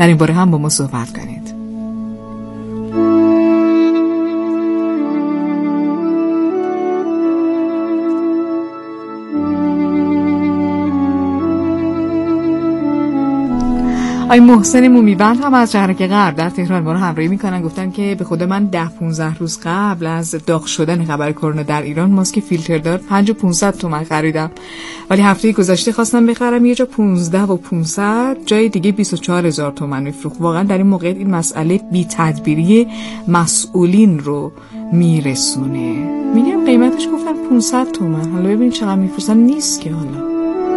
در این باره هم با ما صحبت کنید. آی محسن مومیبند هم از شهرک غرب در تهران ما رو همراهی میکنن. گفتن که به خود من 10-15 روز قبل از داغ شدن خبر کرونا در ایران ماسک فیلتردار 5,500 تومان خریدم، ولی هفته گذشته خواستم بخرم یه جا 15,500 جای دیگه 24,000 تومان میفروخت. واقعا در این موقعیت این مسئله بی تدبیری مسئولین رو میرسونه. میگم قیمتش گفتن 500 تومان، حالا ببین چقدر میفروشن. نیست که حالا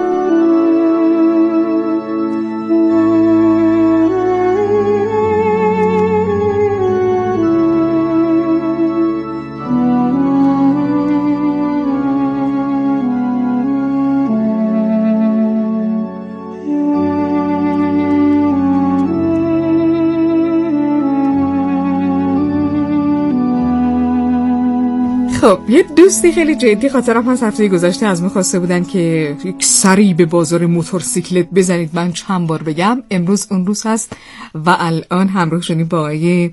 خب، یه دوستی خیلی جدی خاطرم هست هفته گذشته از من خواسته بودن که یک سری به بازار موتورسیکلت بزنید. من چند بار بگم امروز اون روز هست و الان همراه شدیم با آقای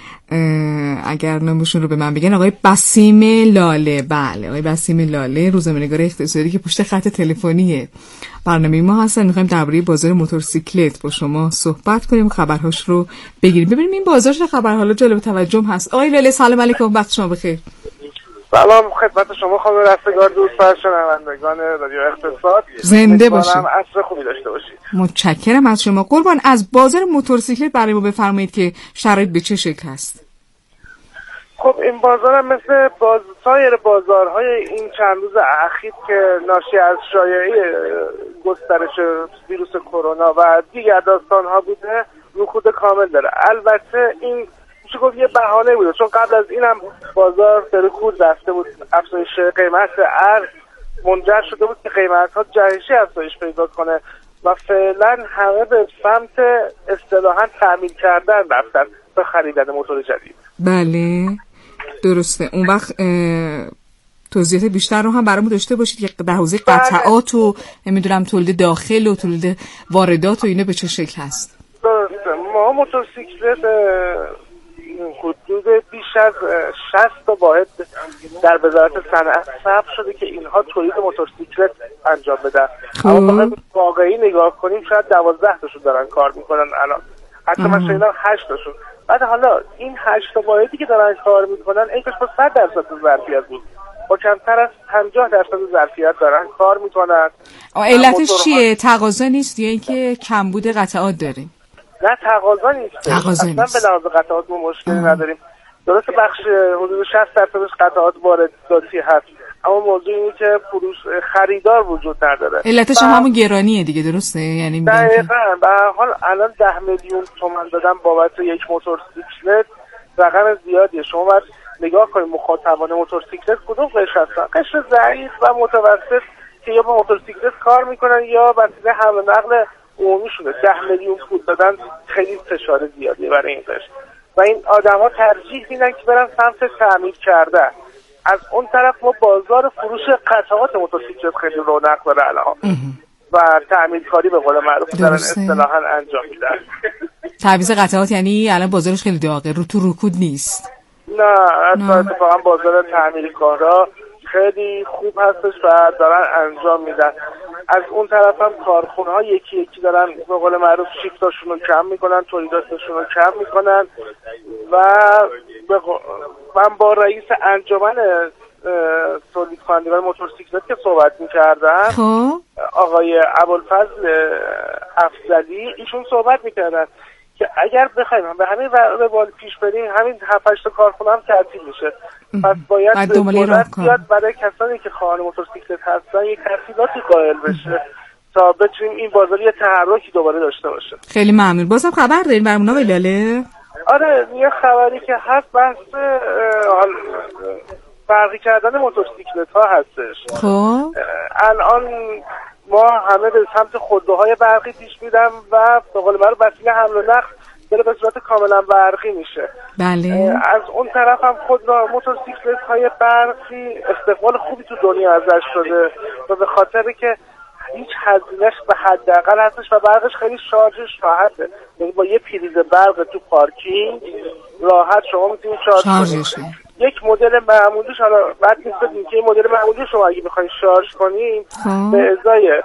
اگر نامشون رو به من بگن آقای بسیم لاله. بله، آقای بسیم لاله روزنامه‌نگار اقتصادی که پشت خط تلفنی برنامه ما هستن. می‌خوایم درباره بازار موتورسیکلت با شما صحبت کنیم، خبرهاش رو بگیریم، ببینیم این بازار چه خبر. حالا جالب توجهم هست. آقای لاله سلام علیکم، وقت شما بخیر. سلام خدمت شما خانم رستگار، دوست شنوندگان رادیو اقتصاد. زنده باشید. عصر خوبی داشته باشید. متشکرم از شما. قربان، از بازار موتورسیکلت برای ما بفرمایید که شرایط به چه شکل هست؟ خب این بازار هم مثل سایر بازارهای این چند روز اخیر که ناشی از شایعه گسترش ویروس کرونا و دیگر داستان‌ها بوده رکود کامل داره. البته این میشه گفت یه بهانه بوده، چون قبل از این هم بازار به رکود رفته بود. افزایش قیمت ارز منجر شده بود که قیمت‌ها جهشی افزایش پیدا کنه و فعلا همه به سمت اصطلاحاً تعمیل کردن رفتن به خریدن موتور جدید. بله درسته. اون وقت توضیحات بیشتر رو هم برامون داشته باشید که در حوزه قطعات و نمیدونم تولید داخل و تولید واردات و اینا به چه شکل هست؟ درسته. ما موتورسیکلت حدود بیش از 60 تا واحد در وزارت صنعت ثبت شده که اینها تولید موتورسیکلت انجام بدن. اما واقعی نگاه کنیم شاید 12 تاشون دارن کار میکنن الان. حتی من شنیدم 8 تاشون. بعد حالا این 8 تا واحدی که دارن کار میکنن اینکش با 100% ظرفیت بود، با کمتر از 50% ظرفیت دارن کار میکنن. علتش چیه؟ تقاضا نیست یا اینکه کمبود قطعات داریم؟ نه تقاضا نیست. اصلا به لحاظ قطعات ما مشکلی نداریم. درسته بخش حدود 60% قطعات وارداتی هست، اما موضوع اینه که فروش خریدار وجود نداره. علتش هم همون گرانیه دیگه، درسته؟ یعنی دقیقاً. به هر حال الان 10 میلیون تومان دادن بابت یک موتورسیکلت رقم زیادیه. شما باید نگاه کنید مخاطبان موتورسیکلت کدوم قشر هستن. قشر ضعیف و متوسط که یا با موتورسیکلت کار میکنن یا وسیله حمل و نقل عمومی شده. 10 میلیون پول دادن خیلی فشار زیادیه برای این قشر و این آدم‌ها ترجیح میدن که برن سمت تعمیر کردن. از اون طرف ما بازار فروش قطعات موتورسیکلت خیلی رونق داره الان و تعمیرکاری به قول معروف دارن اصطلاحاً انجام میدن. تعویض قطعات یعنی الان بازارش خیلی داغه، رو تو رکود نیست. نه اتفاقا بازار تعمیرکارا خیلی خوب هستش و دارن انجام میدن. از اون طرف هم کارخونه‌ها یکی یکی دارن به قول معروف شیفتاشون رو کم میکنن، تولیداتشون رو کم میکنن و من با رئیس انجمن تولید کنندگان موتورسیکلت که صحبت میکردن آقای ابوالفضل افضلی، ایشون صحبت میکردن که اگر بخوایم به همین روال پیش بریم همین 7-8 تا کارخونه هم تعطیل میشه. پس باید دولت بیاد برای کسانی که خواهان موتورسیکلت هستن یک تسهیلاتی قائل بشه تا بتونیم این بازار یه تحرکی دوباره داشته باشه. خیلی ممنون. بازم خبر دارین برامون آقای لاله؟ آره، یه خبری که هست بحث برقی کردن موتورسیکلت ها هستش. خب الان ما همه به سمت خودروهای برقی پیش میریم و به قول معروف وسیله حمل و نقل داره به صورت کاملا برقی میشه. بله. از اون طرف هم موتورسیکلت های برقی استقبال خوبی تو دنیا ازش شده و به خاطر که هیچ هزینه‌اش به حداقل هستش و برقش خیلی شارژش راحته. یعنی با یه پریز برق تو پارکینگ راحت شما میتونید شارژ کنید. یک مدل معمولیش حالا بعد می‌گیم که مدل معمولی شما اگه بخواید شارژ کنین به ازای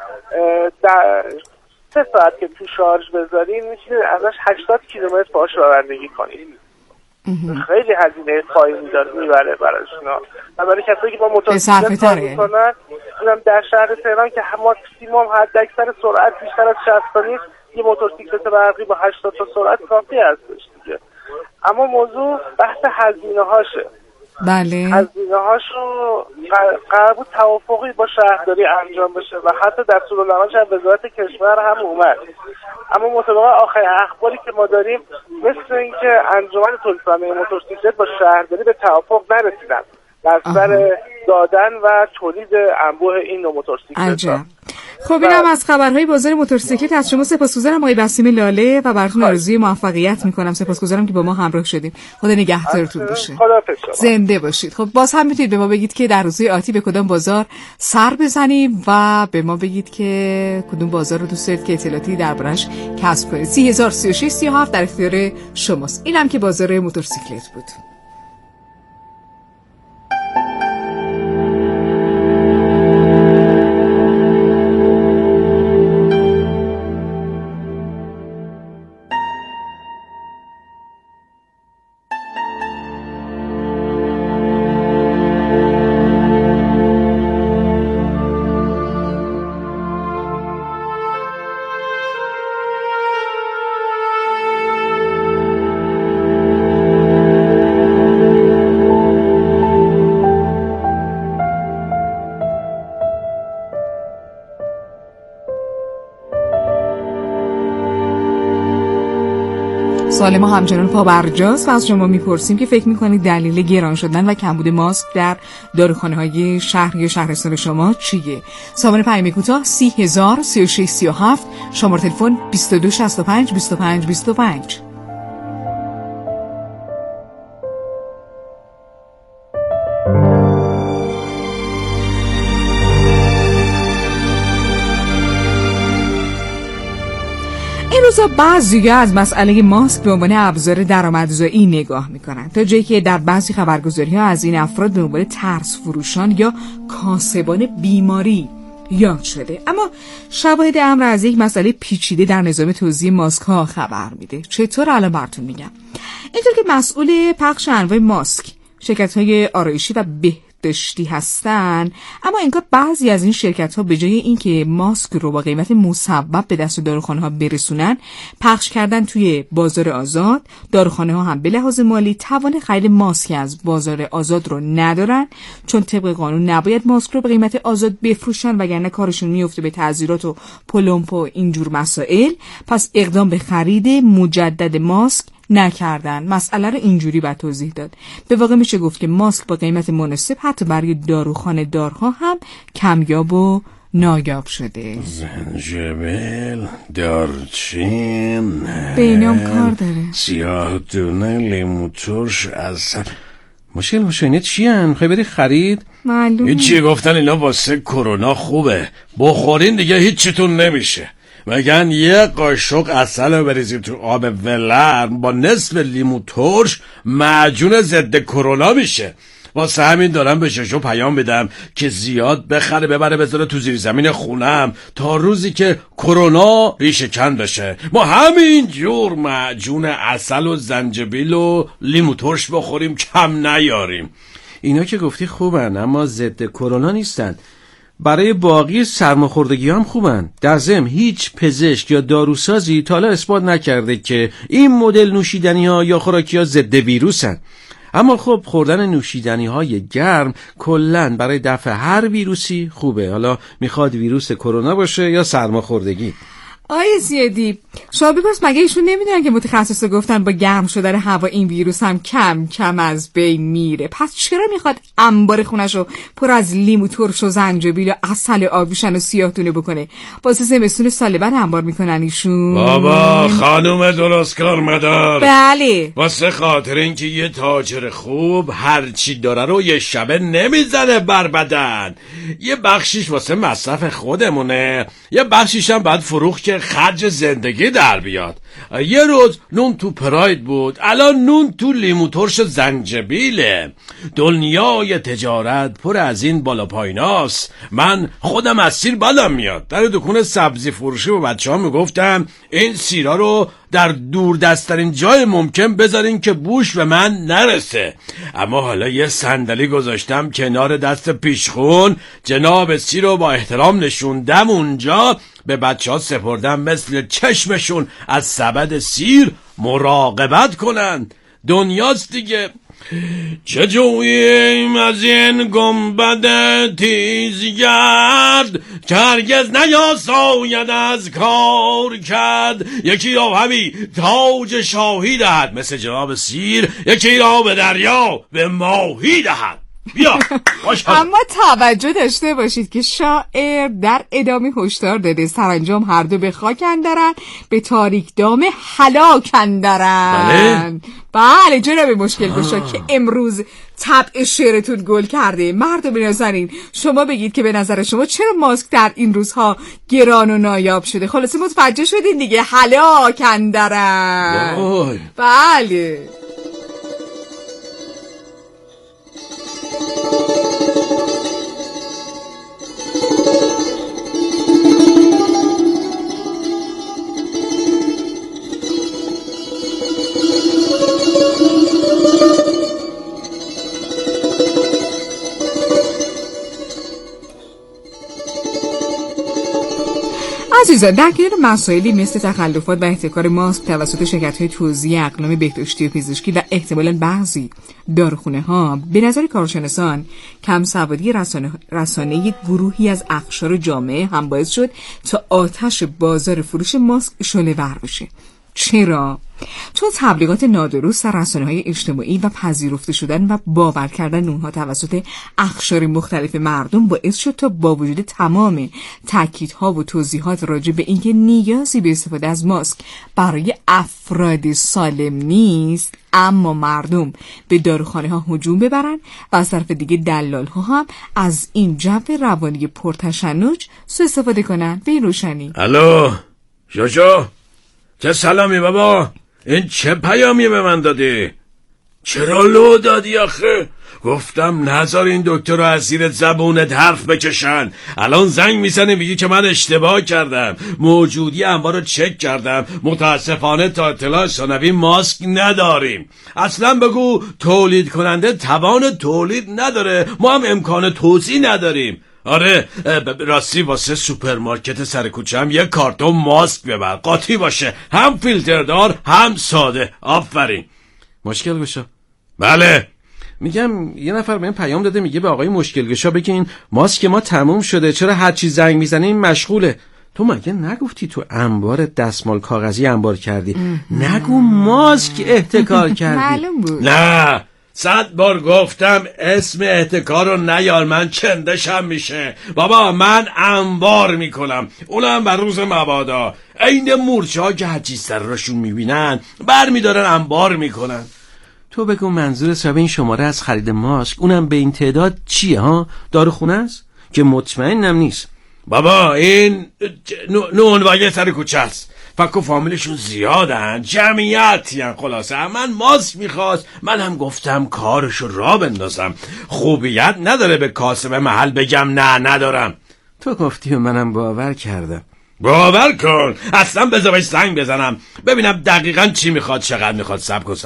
3 ساعت که تو شارژ بذارین میتونید ازش 80 کیلومتر باهاش رانندگی کنید. خیلی هزینه پایینی میبره براشون. و برای کسایی که با موتورسیکلت کار میکنن، اونم در شهر تهران که ماکسیمم حداکثر سرعت بیشتر از 60 تا نیست، یه موتورسیکلت برقی با 80 تا سرعت کافی هستش دیگه. اما موضوع بحث هزینه هاشه. بله. هزینه هاشو قرار بود توافقی با شهرداری انجام بشه و حتی دستورالعملش از وزارت کشور هم اومد. اما مطابق آخر اخباری که ما داریم مثل اینکه انجمن تولیدکننده موتورسیکلت با شهرداری به توافق نرسیدن در سر دادن و تولید انبوه این نوع موتورسیکلت. خب اینم از خبرهای بازار موتورسیکلت. از شما سپاسگزارم آقای بسیم لاله و براتون آرزوی موفقیت میکنم. سپاسگزارم که با ما همراه شدیم. خدا نگهدارتون باشه. زنده باشید. خب باز هم میتونید به ما بگید که در روزهای آتی به کدام بازار سر بزنیم و به ما بگید که کدوم بازار رو دوست دارید که اطلاعاتی دربارش کسب کنید. 3036 37 در اختیار شماست. اینم که بازار موتورسیکلت بود. سوال ما همچنان پابرجاست و از شما میپرسیم که فکر میکنید دلیل گران شدن و کمبود ماسک در داروخانه‌های شهر یا شهرستان شما چیه؟ سامانه پیام کوتاه 30,000 36 37 شماره تلفن 22 65 25 25. بعضی از مسئله ماسک به عنوان ابزار درآمدزایی نگاه میکنن، تا جایی که در بعضی خبرگزاری‌ها از این افراد به عنوان ترس فروشان یا کاسبان بیماری یاد شده. اما شواهد امر از یک مسئله پیچیده در نظام توزیع ماسک ها خبر میده. چطور؟ الان براتون میگم. اینطور که مسئول پخش انواع ماسک شرکت‌های آرایشی و بهداشتی هستن، اما انگار بعضی از این شرکت‌ها به جای اینکه ماسک رو با قیمت مصوب به دست داروخانه‌ها برسونن، پخش کردن توی بازار آزاد. داروخانه‌ها هم به لحاظ مالی توان خرید ماسک از بازار آزاد رو ندارن، چون طبق قانون نباید ماسک رو به قیمت آزاد بفروشن وگرنه کارشون میفته به تعزیرات و پلمپ و اینجور مسائل. پس اقدام به خرید مجدد ماسک نکردن. مسئله رو اینجوری باید توضیح داد. به واقع میشه گفت که ماسک با قیمت مناسب حتی برای داروخانه دارها هم کمیاب و نایاب شده. زنجبیل، دارچین، به اینام کار داره. سیاه دونه، لیمو ترش، اصل. مشکل چی هن؟ میخوای بری خرید؟ معلومه. چی گفتن اینا واسه کرونا خوبه، بخورین دیگه هیچیتون نمیشه. میگن یه قاشق عسل رو بریزید تو آب ولر با نصف لیمو ترش معجون ضد کرونا میشه. واسه همین دارم به ششو پیام بدم که زیاد بخره ببره بذاره تو زیر زمین خونم تا روزی که کرونا ریشه کن بشه. ما همین جور معجون عسل و زنجبیل و لیمو ترش بخوریم، کم نیاریم. اینا که گفتی خوبن اما ضد کرونا نیستن. برای باقی سرماخوردگی هم خوبن. در ضمن هیچ پزشک یا داروسازی تا حالا اثبات نکرده که این مدل نوشیدنی ها یا خوراکی ها ضد ویروسن. اما خب خوردن نوشیدنی های گرم کلن برای دفع هر ویروسی خوبه، حالا میخواد ویروس کرونا باشه یا سرماخوردگی. آیه زیادی شما بپرس مگه ایشون نمیدونن که متخصصا گفتن با گرم شدن هوا این ویروس هم کم کم از بین میره؟ پس چرا میخواد انبار خونشو پر از لیمو ترش و زنجبیل و عسل آبیشن و سیاه‌دونه بکنه؟ واسه زمستون سال بعد انبار میکنن ایشون؟ بابا خانوم درست کار مدار. بله. واسه خاطر اینکه یه تاجر خوب هر چی داره رو یه شبه نمیزنه بر بدن. یه بخشیش واسه مصرف خودمونه، یه بخشیش هم باید فروخت که خرج زندگی در بیاد. یه روز نون تو پراید بود، الان نون تو لیمو ترش زنجبیله. دنیای تجارت پر از این بالا پاییناست. من خودم از سیر بدم میاد. در دکون سبزی فروشی با بچه‌ها میگفتم این سیرا رو در دور دستترین جای ممکن بذارین که بوش به من نرسه. اما حالا یه صندلی گذاشتم کنار دست پیشخون، جناب سیر رو با احترام نشوندم اونجا، به بچه‌ها سپردم مثل چشمشون از سبد سیر مراقبت کنن. دنیاست دیگه. چه جوییم از این گنبد تیزگرد که هرگز نیاساید از کار کرد. یکی را همی تاج شاهی دهد مثل جناب سیر، یکی را به دریا به ماهی دهد. بیا اما توجه داشته باشید که شاعر در ادامه هشدار داده سرانجام هر دو به خاک اندرن، به تاریک دام هلاک اندرن. بله جناب مشکل گشا که امروز طبع شعرتون گل کرده. مردم نازنین شما بگید که به نظر شما چرا ماسک در این روزها گران و نایاب شده؟ خلاصه متوجه شدین دیگه، هلاک اندرن. بله. عزیزان در کنار مسائلی مثل تخلفات و احتکار ماسک توسط شرکت‌های توزیع اقلام بهداشتی و پزشکی و احتمالاً بعضی داروخانه‌ها، به نظر کارشناسان کم سوادی رسانه‌ای گروهی از اقشار جامعه هم باعث شد تا آتش بازار فروش ماسک شعله‌ور بشه. چرا؟ چون تبلیغات نادرست در رسانه‌های اجتماعی و پذیرفته شدن و باور کردن اونها توسط اقشار مختلف مردم باعث شد تا با وجود تمام تاکیدها و توضیحات راجع به اینکه نیازی به استفاده از ماسک برای افراد سالم نیست، اما مردم به داروخانه‌ها هجوم ببرن و از طرف دیگه دلال‌ها هم از این جو روانی پرتشنج سوء استفاده کنن. به این روشنی. الو جوجو، چه سلامی بابا؟ این چه پیامی به من دادی؟ چرا لو دادی آخه؟ گفتم نذار این دکتر رو از زیر زبونت حرف بکشن. الان زنگ میزنه میگی که من اشتباه کردم، موجودی انبار رو چک کردم، متاسفانه تا اطلاع ثانوی ماسک نداریم. اصلا بگو تولید کننده توان تولید نداره، ما هم امکان توزیع نداریم. آره راستی واسه سوپرمارکت سر کوچه هم یه کارتون ماسک ببر، قاطی باشه، هم فیلتردار هم ساده. آفرین. مشکل گشا. بله میگم یه نفر به این پیام داده، میگه به آقای مشکل گشا بگین ماسک ما تموم شده، چرا هر چی زنگ میزنه این مشغوله. تو مگه نگفتی تو انبار دستمال کاغذی انبار کردی؟ نگو ماسک احتکار کردی. معلوم بود. نه 100 بار گفتم اسم احتکار رو نیار، من چندشم میشه. بابا من انبار میکنم، اونم بر روز مبادا. این مورچه ها که هرچی سر راشون میبینن بر میدارن انبار میکنن. تو بگو منظور صاحب این شماره از خرید ماسک اونم به این تعداد چیه ها؟ داروخونه است؟ که مطمئنم نیست. بابا این نونوایی سر کوچه است، فکر و فامیلشون زیادن، جمعیتی هن. خلاصه من ماسک میخواست، من هم گفتم کارشو را بندازم. خوبیت نداره به کاسب محل بگم نه ندارم. تو گفتی و منم باور کردم. باور کن. اصلا بذار زنگ بزنم ببینم دقیقا چی میخواد، چقدر میخواد. سب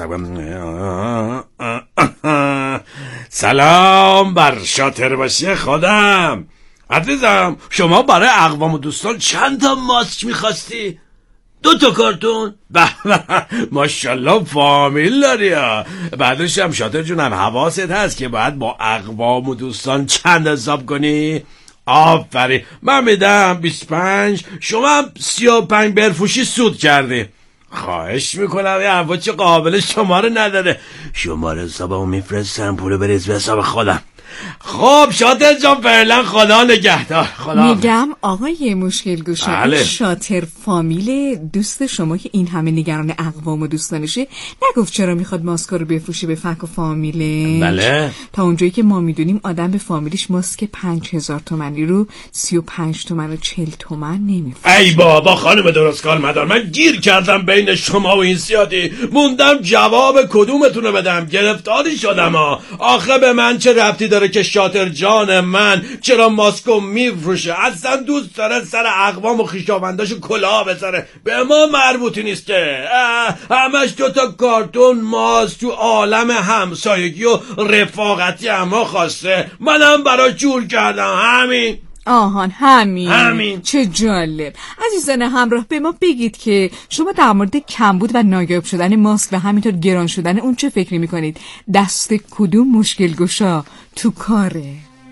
سلام بر شاطر باشی خودم. عزیزم شما برای اقوام و دوستان چند تا ماسک میخواستی؟ 2 کارتون؟ ماشاءالله فامیل داری ها. بعدش هم شاطر جونم حواست هست که باید با اقوام و دوستان چند حساب کنی؟ آفرین. من میدم 25، شما هم 35 برفوشی سود کردی. خواهش میکنم، یه عواچه قابل شماره نداره. شماره حسابمو میفرستم، پولو بریز به حساب خودم. خب شاطر جان، فعلا خدا نگهدار. خدا میگم آقای مشکل گوشه، بله. شاطر فامیل دوست شما که این همه نگران اقوام و دوستانشه نگفت چرا میخواد ماسک رو بفروشه به فک و فامیله؟ بله. تا اونجایی که ما میدونیم آدم به فامیلش ماسک 5000 تومانی رو 35 تومن و 40 تومن نمیفروشه. ای بابا خانم درست کار مدار، من گیر کردم بین شما و این سیادی، موندم جواب کدومتون رو بدم. گرفتاری شدم ها. آخه به من چه ربطی داره که شاطر جان من چرا ماسکو میفروشه؟ اصلا دوست داره سر اقوام و خویشاونداشو کلاه بذاره، به ما مربوطی نیست که. همش دوتا کارتون ماسک تو عالم همسایگی و رفاقتی اما خواسته، منم برای جور کردم. همین. آهان همین. چه جالب. عزیزان همراه، به ما بگید که شما در مورد کمبود و نایاب شدن ماسک و همینطور گران شدن اون چه فکری میکنید؟ دست کدوم مشکل گشا تو کاره؟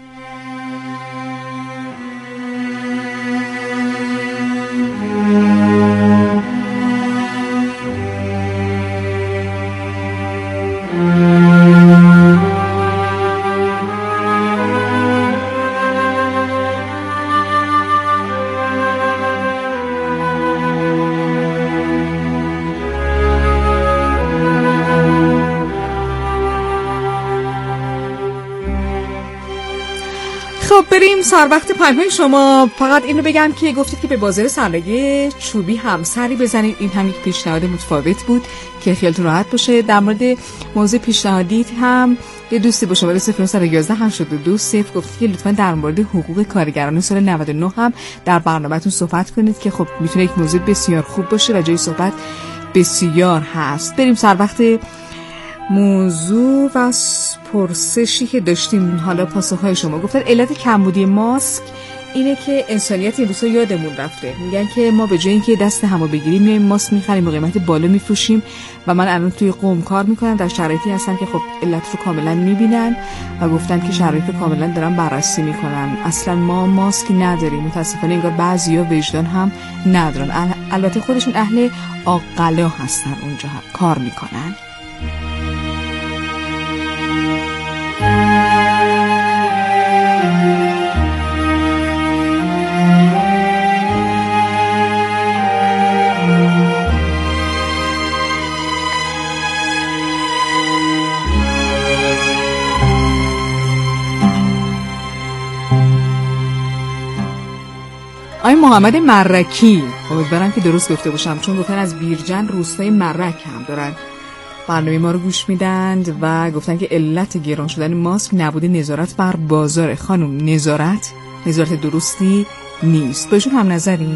خب بریم سر وقت پیام شما. فقط اینو بگم که گفتید که به بازار صنایع چوبی هم سری بزنید. این هم یک پیشنهاد متفاوت بود که خیالتون راحت باشه. در مورد موضوع پیشنهادیت هم یه دوستی با شماره 0911 822 0 گفتید که لطفا در مورد حقوق کارگران سال 99 هم در برنامه‌تون صحبت کنید که خب میتونه یک موضوع بسیار خوب باشه و جای صحبت بسیار هست. بریم سر وقت موضوع و پرسشی که داشتیم. حالا پاسخهای شما. گفتن علت کمبودی ماسک اینه که انسانیت این روزا یادمون رفته. میگن که ما به جای اینکه دست همو بگیریم میایم ماسک میخریم با قیمت بالا میفروشیم و من الان توی قم کار میکنم در شرایطی هستم که خب علت رو کاملا میبینن و گفتن که شرایط کاملا دارن بررسی میکنن. اصلا ما ماسک نداریم. متاسفانه انگار بعضیا وجدان هم ندارن. البته خودشون اهل عاقلا هستن، اونجا کار میکنن. آقای محمد مرکی، امیدوارم که درست گفته باشم چون گفتن از بیرجن روستای مرک هم دارن برنامه ما رو گوش میدند و گفتن که علت گران شدن ماسک نبود نظارت بر بازار. خانم نظارت درستی نیست. بهشون هم نظری؟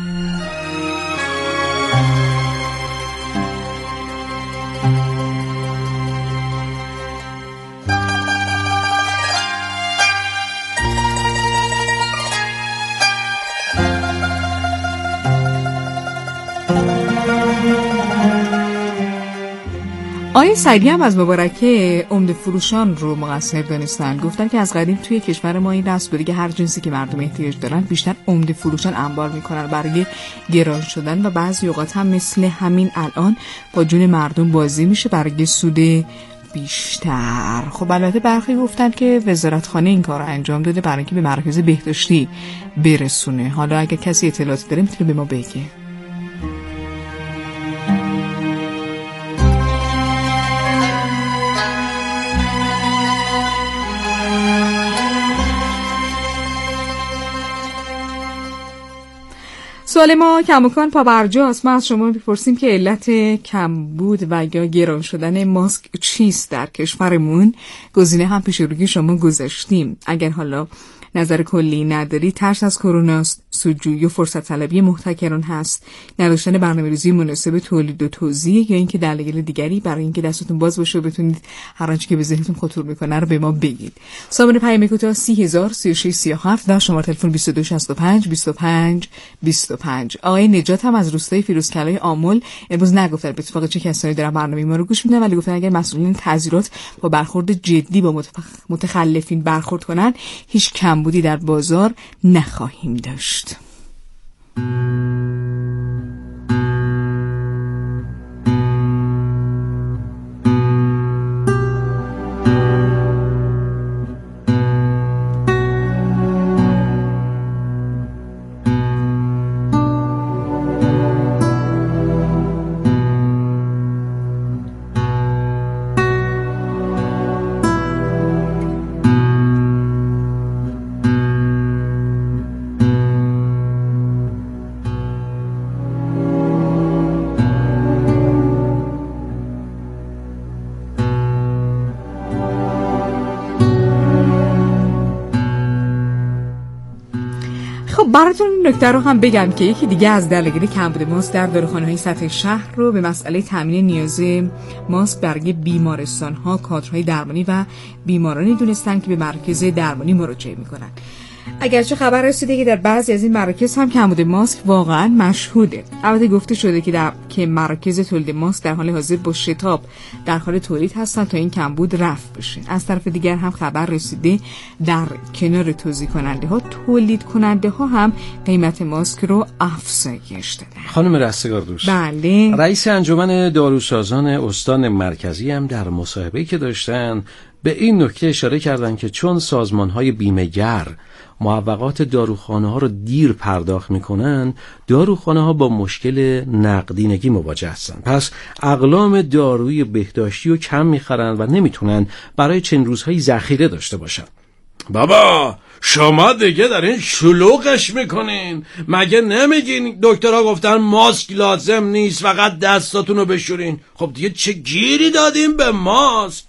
آقای سعیدی هم از مبارکه عمده فروشان رو مقصر دانستن. گفتن که از قدیم توی کشور ما این رسم بوده که هر جنسی که مردم احتیاج دارن بیشتر عمده فروشان انبار میکنن برای گران شدن و بعضی اوقات هم مثل همین الان با جون مردم بازی میشه برای سود بیشتر. خب البته برخی گفتن که وزارتخانه این کار رو انجام داده برای اینکه به مراکز بهداشتی برسونه. حالا اگه کسی اطلاعاتی داره میتونه به ما بگه. سوال ما کماکان پابرجاست. ما از شما میپرسیم که علت کمبود و یا گران شدن ماسک چیست در کشورمون؟ گزینه هم پیش روی شما گذاشتیم. اگر حالا نظر کلی نداری، ترس از کرونا است، سودجویی و فرصت طلبی محتکران هست، نداشتن برنامه‌ریزی مناسب تولید و توزیع، یا اینکه دلایل دیگری برای اینکه دستتون باز باشه و بتونید هر آنچه که به ذهنتون خطور میکنه رو به ما بگید. سامانه پیام کوتاه 3003637 و شماره تلفن 2265 25 25. آقای نجات هم از روستای فیروزکلای آمل امروز نگفتن به اتفاق چه کسانی دارن برنامه ما رو گوش میدن، ولی گفتن اگر مسئولین تعزیرات با برخورد جدی با متخلفین برخورد کنن هیچ کم کمبودی در بازار نخواهیم داشت. براتون نکته رو هم بگم که یکی دیگه از دلایل کمبود ماسک در داروخانه‌های سطح شهر رو به مسئله تامین نیاز ماسک برای بیمارستان‌ها، کادرهای درمانی و بیمارانی دونستن که به مراکز درمانی مراجعه می‌کنن. اگرچه خبر رسیده که در بعضی از این مراکز هم کمبود ماسک واقعا مشهوده. البته گفته شده که مراکز تولید ماسک در حال حاضر با شتاب در حال تولید هستن تا این کمبود رفع بشه. از طرف دیگر هم خبر رسیده در کنار توزیع کننده ها، تولید کننده ها هم قیمت ماسک رو افزایش دادن. خانم رستگار دوست، بله، رئیس انجمن داروسازان استان مرکزی هم در مصاحبه‌ای که داشتن به این نکته اشاره کردن که چون سازمان‌های بیمه‌گر معوقات داروخانه‌ها رو دیر پرداخت می‌کنن، داروخانه‌ها با مشکل نقدینگی مواجه هستن. پس اقلام داروی بهداشتی رو کم می‌خرن و نمیتونن برای چند روزهایی ذخیره داشته باشن. بابا شما دیگه در این شلوغش میکنین. مگه نمیگین دکترها گفتن ماسک لازم نیست، فقط دستاتونو بشورین؟ خب دیگه چه گیری دادیم به ماسک؟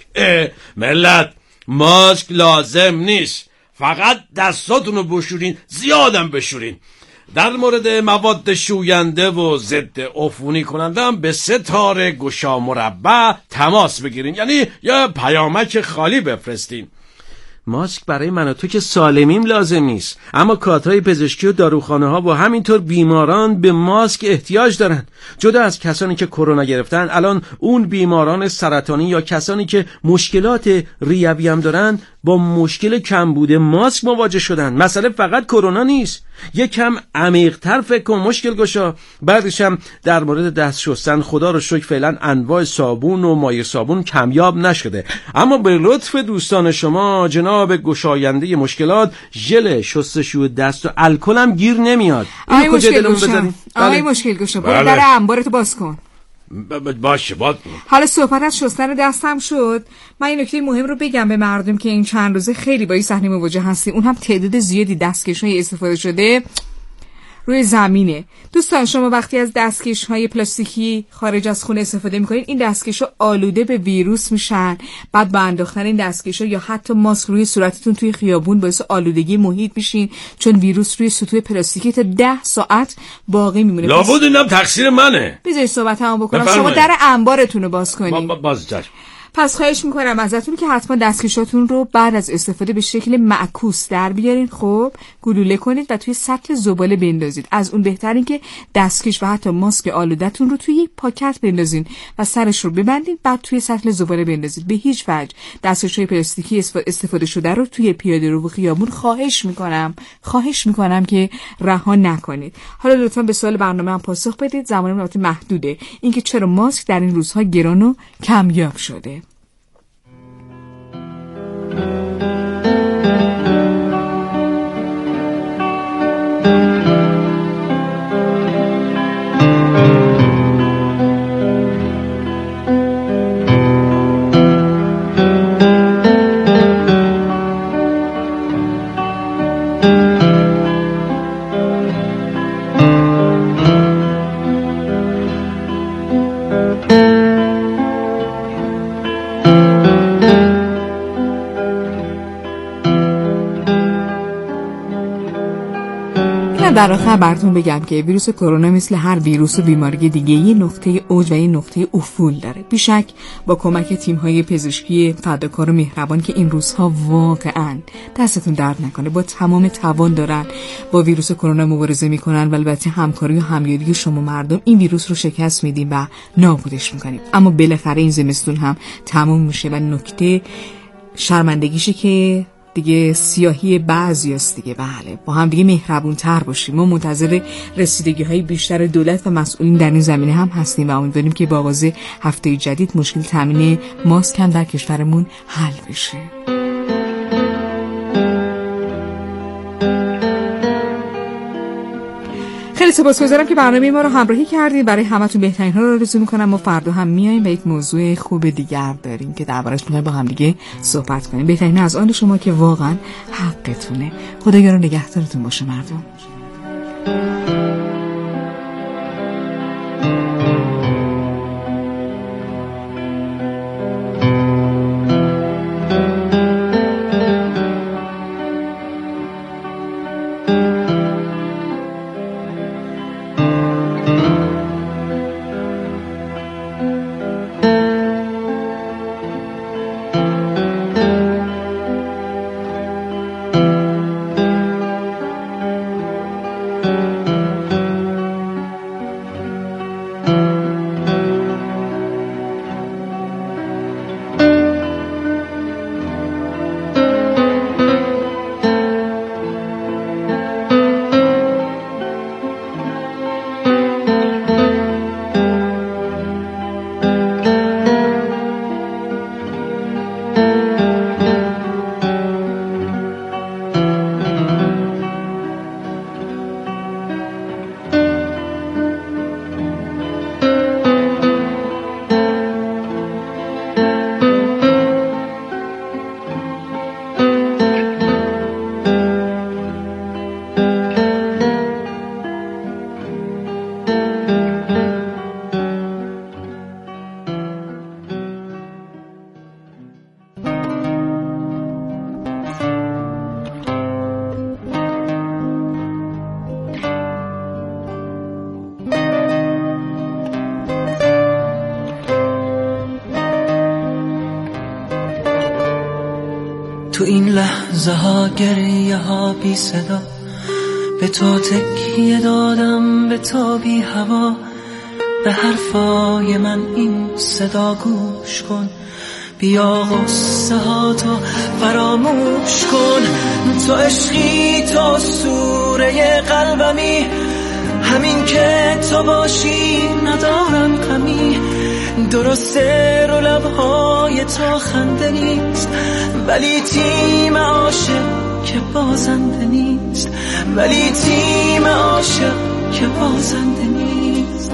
ملت، ماسک لازم نیست، فقط دستاتونو بشورین، زیادم بشورین. در مورد مواد شوینده و ضد عفونی کننده هم به 3 تار گشا مربع تماس بگیرین، یعنی یا پیامک خالی بفرستین. ماسک برای من و تو که سالمیم لازم نیست، اما کادرهای پزشکی و داروخانه‌ها و همینطور بیماران به ماسک احتیاج دارن. جدا از کسانی که کرونا گرفتن، الان اون بیماران سرطانی یا کسانی که مشکلات ریوی هم دارن با مشکل کمبود ماسک مواجه شدن. مسئله فقط کرونا نیست، یکم عمیق‌تر فکر کن مشکل گشا. بعدش هم در مورد دست شستن، خدا رو شکر فعلا انواع صابون و مایع صابون کمیاب نشده، اما به لطف دوستان شما جناب گشاینده مشکلات، ژل شستشوی دست و الکل هم گیر نمیاد. اینو کجا دلمون بذاریم؟ آقای مشکل گشا، برو در انبارتو باز کن. باشه حالا صحبت از شستن دستم شد، من این نکته مهم رو بگم به مردم که این چند روزه خیلی با این صحنه مواجه هستیم. اون هم تعداد زیادی دستکش‌های استفاده شده روی زمینه. دوستان شما وقتی از دستکش‌های پلاستیکی خارج از خونه استفاده می‌کنید، این دستکش‌ها آلوده به ویروس میشن. بعد با انداختن این دستکش‌ها یا حتی ماسک روی صورتتون توی خیابون باعث آلودگی محیط میشین، چون ویروس روی سطوح پلاستیکی تا 10 ساعت باقی میمونه. لابد اینم تقصیر منه. بذارید صحبتمو بکنم. شما در انبارتون رو باز کنید. پس خواهش میکنم ازتون که حتما دستکشاتون رو بعد از استفاده به شکل معکوس در بیارین، خب گلوله کنید و توی سطل زباله بندازید. از اون بهترین که دستکش و حتی ماسک آلودتون رو توی یک پاکت بندازین و سرش رو ببندید، بعد توی سطل زباله بندازید. به هیچ وجه دستکش‌های پلاستیکی استفاده شده رو توی پیاده‌رو و خیابون خواهش میکنم که رها نکنید. حالا لطفاً به سوال برنامه هم پاسخ بدید. زمانم البته محدوده، اینکه چرا ماسک در این روزها گران و کمیاب شده. در آخر براتون بگم که ویروس کرونا مثل هر ویروس و بیماری دیگه یه نقطه اوج و یه نقطه افول داره. بیشک با کمک تیم‌های پزشکی فداکار و مهربان که این روزها واقعاً دستتون درد نکنه با تمام توان دارن با ویروس کرونا مبارزه میکنن و البته همکاری و همیاری شما مردم این ویروس رو شکست میدیم و نابودش میکنیم. اما بالاخره این زمستون هم تموم میشه و نکته شرمندگیشه که دیگه سیاهی بعضیاست دیگه. بله، با هم دیگه مهربون تر باشیم. ما منتظر رسیدگی های بیشتر دولت و مسئولین در این زمینه هم هستیم و امیدواریم که با آغاز هفته جدید مشکل تامین ماسک هم در کشورمون حل بشه. خیلی سپاسگزارم که برنامه ما رو همراهی کردید. برای همتون بهترین ها رو آرزو می‌کنم. ما فردا هم میایم و یک موضوع خوب دیگر داریم که دربارش می‌خوایم با هم دیگه صحبت کنیم. بهترین از آن شما که واقعا حقتونه. خدایا رو نگهدارتون باشه مردم. تو این لحظه ها گریه ها بی صدا، به تو تکیه دادم به تو بی هوا. به حرفای من این صدا گوش کن، بیا غصه ها تو فراموش کن. تو عشقی، تو سوره قلبمی، همین که تو باشی ندارم غمی. درسته رو لبهای تو خنده نیست، ولی تیم عاشق که بازنده نیست، ولی تیم عاشق که بازنده نیست.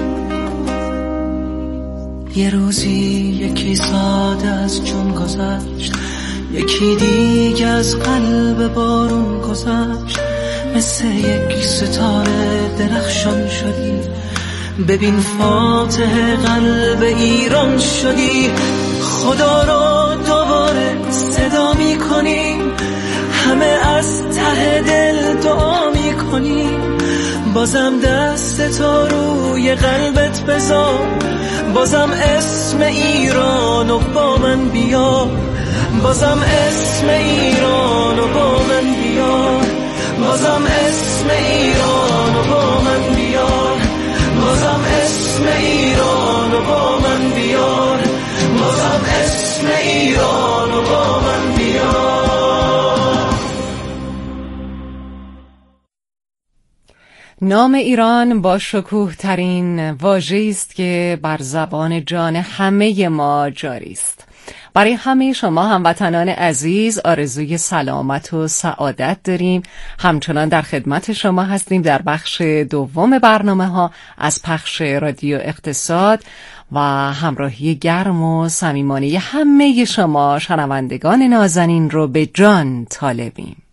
یه روزی یکی ساده از جون گذشت، یکی دیگه از قلب بارون گذشت. مثل یک ستاره درخشان شدی، ببین فاتح قلب ایران شدی. خدا رو دوباره صدا می کنیم، همه از ته دل دعا می کنیم. بازم دست تو روی قلبت بذار، بازم اسم ایرانو با من بیار، بازم اسم ایرانو با من بیار، بازم اسم ایرانو با من بیار، بازم اسم ایرانو با من بیار، بازم اسم ایرانو با من بیار. نام ایران با شکوه ترین واژه‌ای است که بر زبان جان همه ما جاری است. برای همه شما هموطنان عزیز آرزوی سلامت و سعادت داریم. همچنان در خدمت شما هستیم در بخش دوم برنامه‌ها از پخش رادیو اقتصاد و همراهی گرم و صمیمانه همه شما شنوندگان نازنین رو به جان طالبیم.